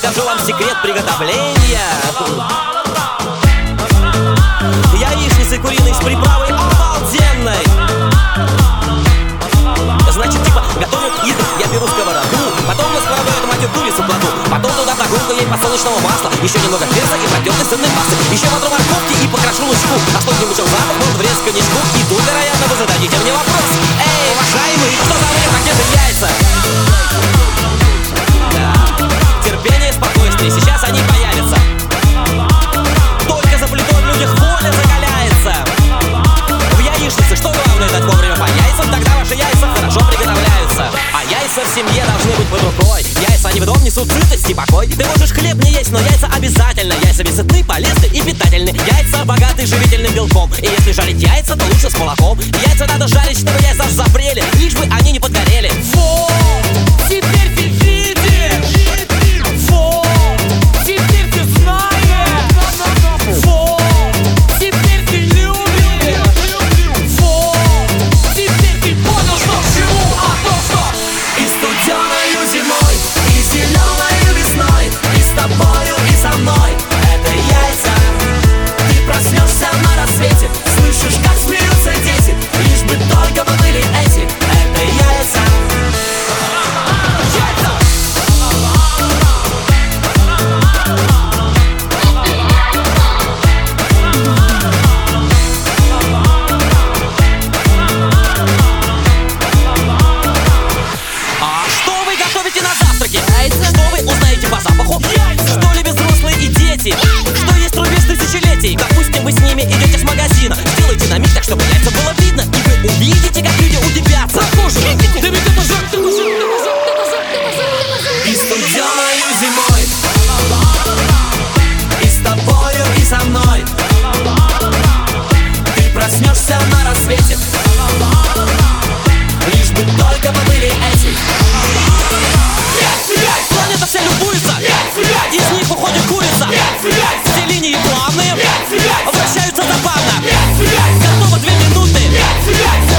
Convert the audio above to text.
расскажу вам секрет приготовления. Яичницы куриные с приправой обалденной. Значит, типа, готовим еду. Я беру сковороду, потом на сковороду эту мать курицу кладу, потом туда прогулку ей подсолнечного масла, еще немного перца и протертой сырной пасты, еще потру морковки и покрошу лучку. А чтобы не мучил запах, может врезать коньячку. И тут, вероятно, вы зададите мне вопрос: эй, уважаемый, что за время, где же яйца? Да. Терпение, спокойствие, сейчас они появятся. Только за плитой в людях воля закаляется. В яичнице что главное дать вовремя по яйцам, тогда ваши яйца хорошо приготовляются. А яйца в семье должны быть под рукой. Яйца они в дом несут сытость и покой. Ты можешь хлеб не есть, но яйца обязательно. Яйца ведь сытны, полезны и питательны. Яйца богаты живительным белком. И если жарить яйца, то лучше с молоком. Яйца надо жарить, чтобы яйца запрели, лишь бы они не подгорели. Вот, теперь ты видишь. Вот, теперь ты знаешь. Вот, теперь ты любишь. Вот, теперь ты понял, что к чему, а то что. И студеною зимой, и зеленою весной, и с тобою, и со мной. Это яйца. Ты проснешься на рассвете, слышишь, как смеются дети, лишь бы только мы были эти. Это яйца. Яйца. А что вы готовите на завтраке? Что вы узнаете по запаху? Что любят взрослые и дети? Что есть рубеж тысячелетий? Допустим, вы с ними идете с магазина. Сделайте на миг так, чтобы яйца было видно, и вы увидите, как люди удивятся. Да ведь это же... И студеною зимой, и с тобою, и со мной. Ты проснешься на рассвете, лишь бы только мы были эти. Планета вся любуется. Из них уходит курица. Все линии плавные, вращаются забавно. Готово 2 минуты.